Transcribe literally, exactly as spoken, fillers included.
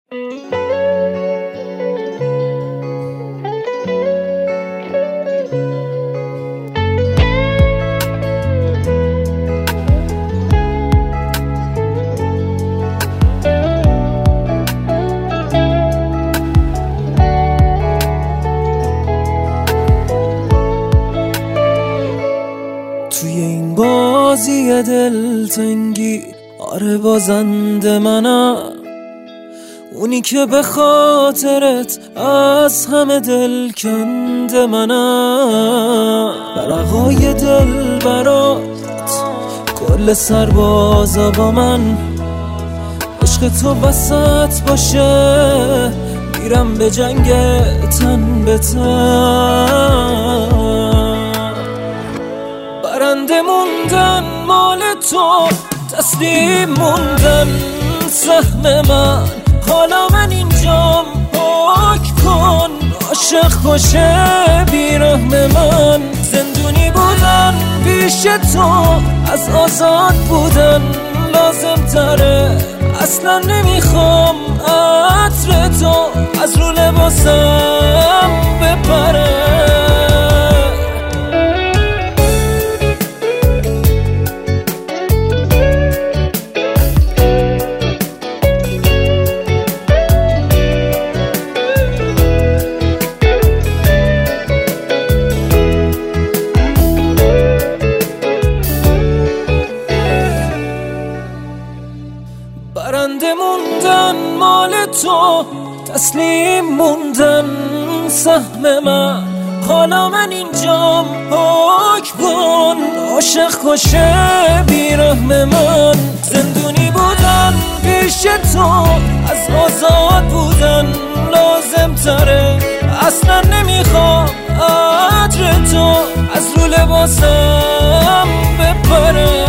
توی این بازی دلتنگی آره بازنده منم، اونی که به خاطرت از همه دل کنده منم. برقای دل برات کل سربازا با من، عشق تو وسط باشه میرم به جنگ تن به تن. برنده موندن مال تو، تسلیم موندن سهم من. حالا من اینجام پاک کن، عاشق باشه بیرحم من. زندونی بودن پیش تو از آزاد بودن لازم تره. اصلا نمیخوام عطر تو از رو لباسم بپره. برنده موندن مال تو، تسلیم موندن سهم من. حالا من اینجام پاک کن، عاشق کشه بیرحم من. زندونی بودن پیش تو از آزاد بودن لازم تره. اصلا نمیخوام عطر تو از رو لباسم بپره.